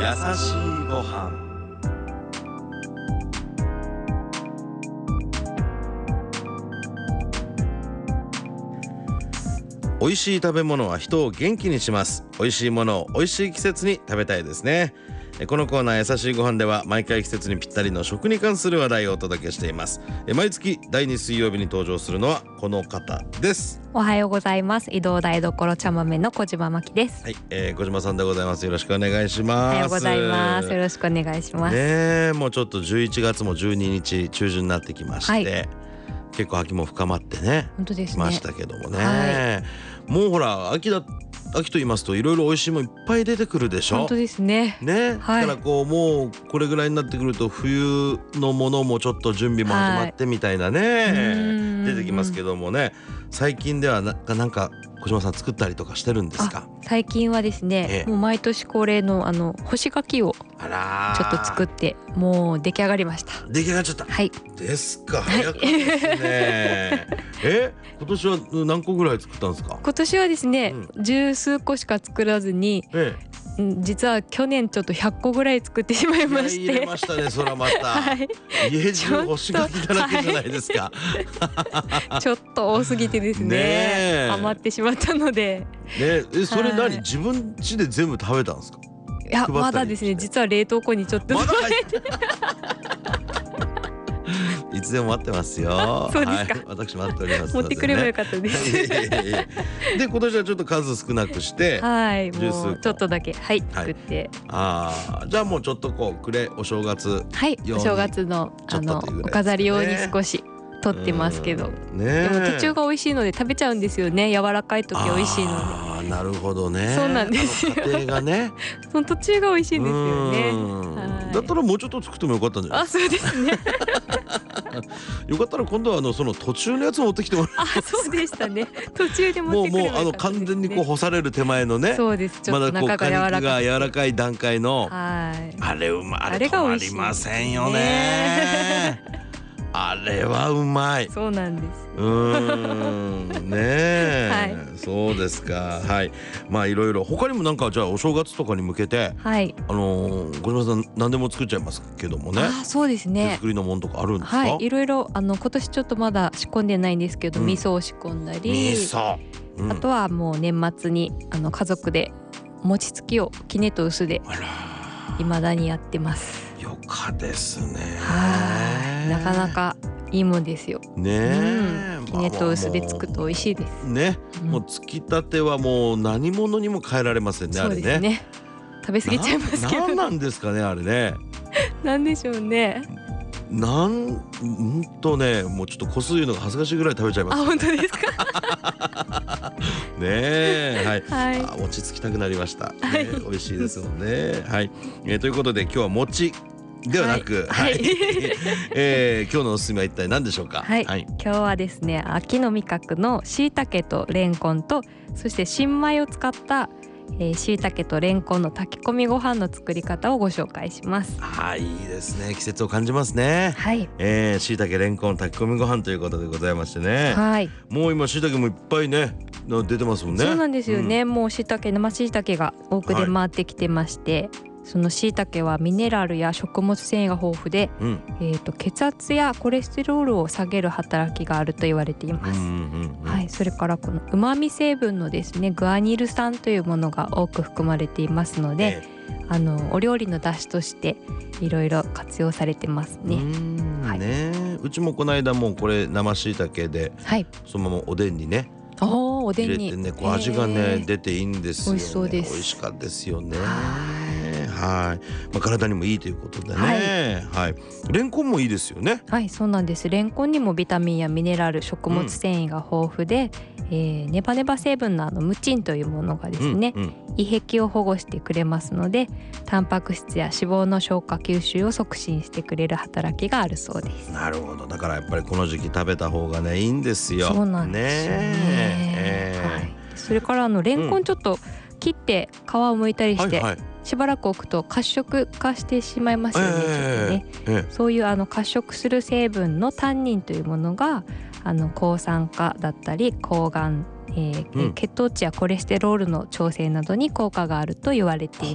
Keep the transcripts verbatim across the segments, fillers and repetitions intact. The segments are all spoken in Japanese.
優しいご飯。美味しい食べ物は人を元気にします。美味しいものを美味しい季節に食べたいですね。このコーナー優しいご飯では毎回季節にぴったりの食に関する話題をお届けしています。毎月だいに水曜日に登場するのはこの方です。 おはようございます。移動台所茶豆の小島真希です。 はい、えー、小島さんでございます。よろしくお願いします。 おはようございます。よろしくお願いします。 ね、もうちょっとじゅういちがつもじゅうににち中旬になってきまして、はい、結構秋も深まってね、 本当ですね、 ましたけどもね、はい、もうほら秋だ秋と言いますといろいろ美味しいものいっぱい出てくるでしょ。 本当ですね。 ね、はい、だからこうもうこれぐらいになってくると冬のものもちょっと準備も始まってみたいなね、はい、出てきますけどもね、最近ではななんか小島さん作ったりとかしてるんですか？ 最近はですね、ええ、もう毎年恒例のあの干し柿をちょっと作ってもう出来上がりました。 出来上がっちゃった。 はい。 ですか。早かったですね。え、今年は何個ぐらい作ったんですか？ 今年はですね、うん、十数個しか作らずに、ええ、実は去年ちょっとひゃっこぐらい作ってしまいまして。 入れましたね、そらまた。はい、家中干し柿だらけじゃないですか。 はい、ちょっと多すぎてですね、ね余ってしまったので。 ね、え、それ何、はい、自分家で全部食べたんですか？ いや、まだですね、実は冷凍庫にちょっとまだ入っていつでも待ってますよ。 そうですか。 はい、私待っておりますので、ね、 持ってくればよかったです。 で、今年はちょっと数少なくして、 はい、もうちょっとだけ、はい、作って。 ああ、じゃあもうちょっとこうくれお正月、 はい、お正月のあのお飾り用に少し取ってますけど、ね、でも途中が美味しいので食べちゃうんですよね。柔らかい時美味しいので。 ああ、なるほどね。 そうなんですよ。 家庭がね、 その途中が美味しいんですよね。 はい、だったらもうちょっと作ってもよかったんじゃない？ あ、そうですね。 よかったら今度はあのその途中のやつ持ってきてもらう。 あ、そうでしたね。途中で持ってくればよかったですね。 もうもうあの完全にこう干される手前のね。 そうです。ちょっと中が柔らかい。 まだこう果肉が柔らかい段階の。 はい。 あれうまい。あれ止まりませんよね。あれはうまい。 そうなんです。 うーん、ねえ、はい、そうですか。はい。まあいろいろ他にもなんかじゃあお正月とかに向けて、はい、あのー、小島さん何でも作っちゃいますけどもね。 あ、そうですね。 手作りのものとかあるんですか？ はい、いろいろあの今年ちょっとまだ仕込んでないんですけど、うん、味噌を仕込んだり、 味噌、 うん、あとはもう年末にあの家族で餅つきをきねと薄で未だにやってます。 よかですね。 はい、なかなかいいもんですよ。 ねえ、 きねと薄でつくと美味しいです。 ね、うん、もうつきたてはもう何物にも変えられませんね。 そうですね。 あれね。 食べ過ぎちゃいますけど。 なんなんですかね、あれね。 なんでしょうね。 なん、うんとね、もうちょっと個数言うのが恥ずかしいぐらい食べちゃいます。 あ、本当ですか。 ねえ、はい、 はい、 あ、餅つきたくなりました。ね、はい、美味しいですもんね。はい、えー、ということで今日は餅ではなく、はい、はい、えー、今日のおすすめは一体何でしょうか？ はい、はい、今日はですね、秋の味覚の椎茸とレンコンと、そして新米を使った椎茸とレンコンの炊き込みご飯の作り方をご紹介します。 はい、いいですね。季節を感じますね。はい、えー、椎茸レンコン炊き込みご飯ということでございましてね。はい、もう今椎茸もいっぱいね出てますもんね。 そうなんですよね。うん、もう椎茸、生椎茸が多く出回ってきてまして、はい、その椎茸はミネラルや食物繊維が豊富で、うん、えーと血圧やコレステロールを下げる働きがあると言われています。はい、それからこの旨味成分のですね、グアニル酸というものが多く含まれていますので、えー、あのお料理の出汁としていろいろ活用されてますね。 うん、はい、ね、うちもこの間もうこれ生椎茸で、はい、そのままおでんにね。 おおでんに入れてね、こう味がね出ていいんですよね。 美味しそうです。 美味しかったですよね。はい、まあ、体にもいいということでね。はい、はい、レンコンもいいですよね。 はい、そうなんです。レンコンにもビタミンやミネラル、食物繊維が豊富で、うん、えー、ネバネバ成分のあのムチンというものがですね、うんうん、胃壁を保護してくれますので、タンパク質や脂肪の消化吸収を促進してくれる働きがあるそうです。 なるほど。だからやっぱりこの時期食べた方がねいいんですよ。 そうなんですよね。ね、えー、はい、それからあのレンコンちょっと切って皮を剥いたりして、うん、はいはい、しばらく置くと褐色化してしまいますよね。えー、ちょっとね、えー、そういうあの褐色する成分のタンニンというものがあの抗酸化だったり抗がん、えーうん、血糖値やコレステロールの調整などに効果があると言われています。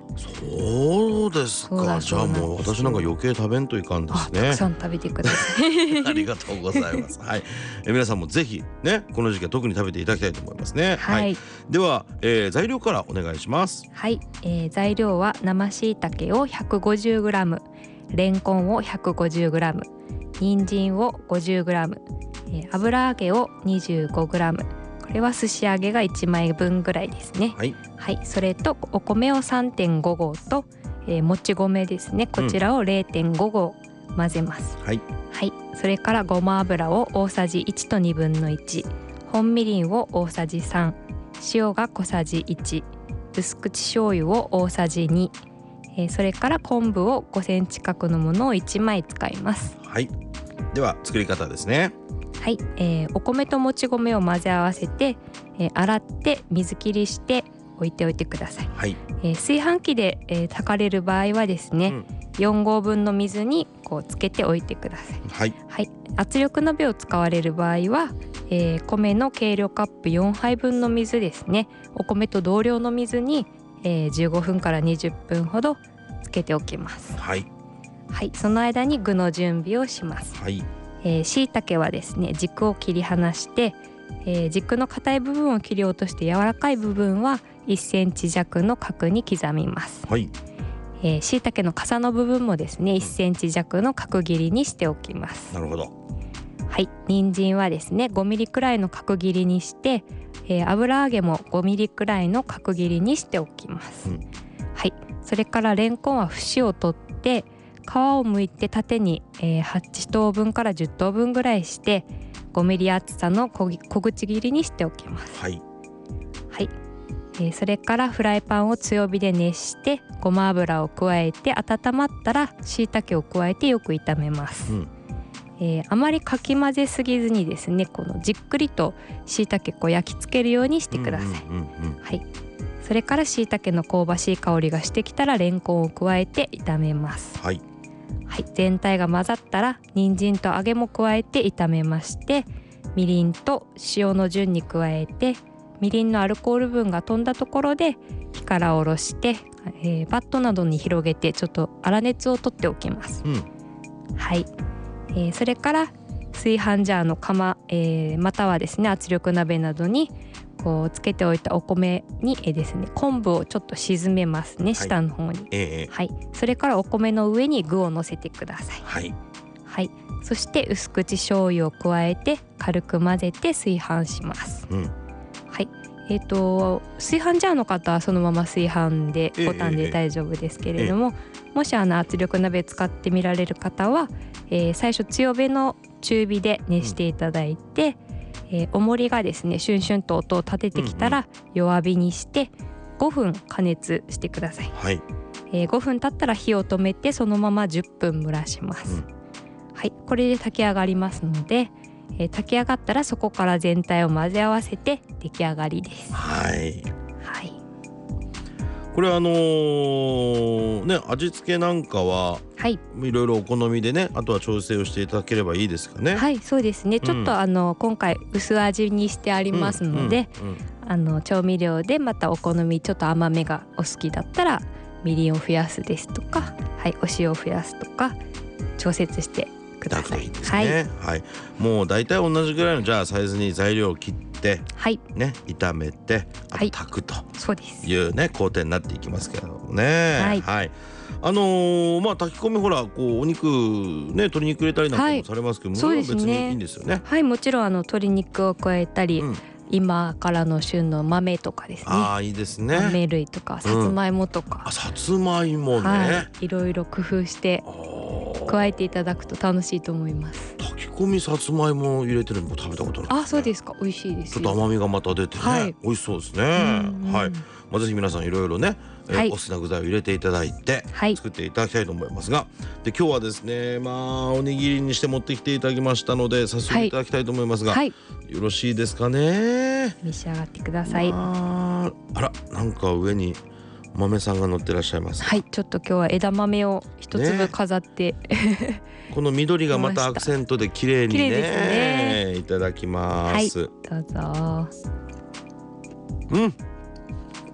そうですか。じゃあもう私なんか余計食べんといかんですね。 たくさん食べてくださいありがとうございます。はい、え皆さんもぜひねこの時期は特に食べていただきたいと思いますね。 はい、はい、 では、えー、材料からお願いします。 はい、えー、材料は生椎茸を ひゃくごじゅうグラム、 レンコンを ひゃくごじゅうグラム、 人参を ごじゅうグラム、えー、油揚げを にじゅうごグラム、 これは寿司揚げがいちまいぶんぐらいですね。 はい、 はい、それとお米を さんてんご 合と、えー、もち米ですね、こちらを れいてんご 合混ぜます。 はい、 はい、それからごま油を大さじいちとにぶんのいち、本みりんを大さじさん、塩が小さじいち、薄口醤油を大さじに、えー、それから昆布をごセンチ角のものをいちまい使います。 はい、では作り方ですね。 はい、えー、お米ともち米を混ぜ合わせて、えー、洗って水切りして置いておいてください。 はい、 えー、炊飯器で、えー、炊かれる場合はですね、うん、よんごうぶんの水にこうつけておいてください。 はい、 はい、圧力鍋を使われる場合は、えー、米の計量カップよんはいぶんの水ですね、お米と同量の水に、えー、じゅうごふんからにじゅっぷんほどつけておきます。 はい、 はい、その間に具の準備をします。 はい、 えー、椎茸はですね軸を切り離して、えー、軸の硬い部分を切り落として柔らかい部分はいっセンチ弱の角に刻みます。 はい、 えー、椎茸の傘の部分もですねいっセンチ弱の角切りにしておきます。 なるほど。 はい、人参はですねごミリくらいの角切りにして、えー、油揚げもごミリくらいの角切りにしておきます。うん、はい、それからレンコンは節を取って皮を剥いて縦に、えー、はちとうぶんからじゅっとうぶんぐらいしてごミリ厚さの小口切りにしておきます。 はい、 はい、えー、それからフライパンを強火で熱してごま油を加えて温まったら椎茸を加えてよく炒めます。うん、えー、あまりかき混ぜすぎずにですねこのじっくりと椎茸こう焼き付けるようにしてください。はい、それから椎茸の香ばしい香りがしてきたらレンコンを加えて炒めます。 はい、 はい、全体が混ざったら人参と揚げも加えて炒めまして、みりんと塩の順に加えてみりんのアルコール分が飛んだところで火から下ろして、えー、バットなどに広げてちょっと粗熱を取っておきます。うん、はい、えー、それから炊飯ジャーの釜、えー、またはですね圧力鍋などにこうつけておいたお米に、えーですね、昆布をちょっと沈めますね、はい、下の方に、えーはい、それからお米の上に具を乗せてください。 はい、 はい、そして薄口醤油を加えて軽く混ぜて炊飯します。うん、はい、えーと炊飯ジャーの方はそのまま炊飯でボタンで大丈夫ですけれども、えー、もしあの圧力鍋使ってみられる方は、えー、最初強めの中火で熱していただいて、うんえー、重りがですねシュンシュンと音を立ててきたら弱火にしてごふん加熱してください。はい、えー、ごふん経ったら火を止めてそのままじゅっぷん蒸らします。うん、はい、これで炊き上がりますので、えー、炊き上がったらそこから全体を混ぜ合わせて出来上がりです。 はい、 はい、 これあのー、ね味付けなんかは、はい、いろいろお好みでねあとは調整をしていただければいいですかね。 はい、そうですね、うん、ちょっとあの今回薄味にしてありますので、うんうんうん、あの調味料でまたお好みちょっと甘めがお好きだったらみりんを増やすですとか、はい、お塩を増やすとか調節してください。 いいですね。はい、はい、もうだいたい同じぐらいのじゃあサイズに材料を切って、はいね、炒めてあと炊くというね、工程になっていきますけどもね。はい、はい、あのー、まあ炊き込みほらこうお肉ね鶏肉入れたりなんかもされますけども、はい、それは別にいいんですよね。 はい、もちろんあの鶏肉を加えたり、うん、今からの旬の豆とかですね。 ああいいですね。 豆類とかさつまいもとか、 うん、あさつまいもね、 はい、いろいろ工夫して加えていただくと楽しいと思います。 炊き込みさつまいも入れてるのも食べたことないですね。 あ、そうですか。美味しいですよ。 ちょっと甘みがまた出てね、はい、美味しそうですね。はい、まあ、ぜひ皆さんいろいろね、えーはい、お好きな具材を入れていただいて、はい、作っていただきたいと思いますが、で今日はですねまあおにぎりにして持ってきていただきましたので早速いただきたいと思いますが、はい、よろしいですかね。 召し上がってください。 あ, あらなんか上に豆さんが乗ってらっしゃいます。 はい、ちょっと今日は枝豆を一粒飾って、ね、 この緑がまたアクセントで綺麗に ね, ねいただきます。 はい、どうぞ。 うんう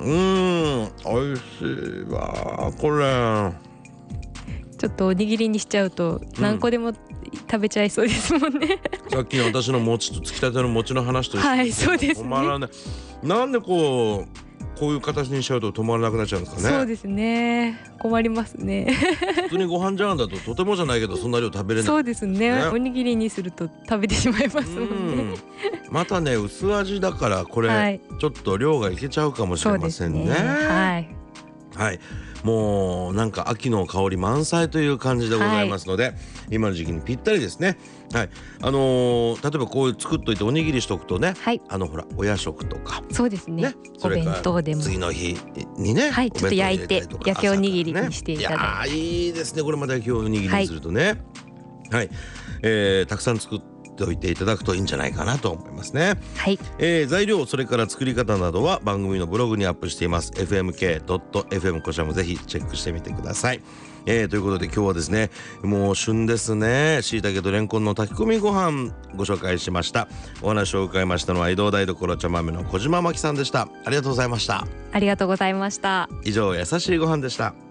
ーん美味しいわこれ。 ちょっとおにぎりにしちゃうと何個でも食べちゃいそうですもんね、 うん、さっきの私の餅とつきたての餅の話と一緒にはいそうですね。 止まらない。なんでこうこういう形にしちゃうと止まらなくなっちゃうんですかね。 そうですね、困りますね普通にご飯茶碗だととてもじゃないけどそんな量食べれない。 そうですね、 ね、 おにぎりにすると食べてしまいますもんね。 またね薄味だからこれ、はい、ちょっと量がいけちゃうかもしれませんね。 そうですね、はいはい、もうなんか秋の香り満載という感じでございますので、はい、今の時期にぴったりですね。はい、あのー、例えばこういう作っといておにぎりしとくとね、はい、あのほらお夜食とかそうです ね, ねお弁当でも次の日にね、 はい、ちょっと焼いて焼きおにぎりにしていただいて、 いやいいですねこれまで焼きおにぎりにするとね、はいはい、えー、たくさん作っておいていただくといいんじゃないかなと思いますね。 はい、 えー、材料それから作り方などは番組のブログにアップしています。 エフエムケードットエフエム こちらもぜひチェックしてみてください。えー、ということで今日はですねもう旬ですね。椎茸とレンコンの炊き込みご飯ご紹介しました。お話を伺いましたのは移動台所茶豆の小島真希さんでした。ありがとうございました。 ありがとうございました。 以上優しいご飯でした。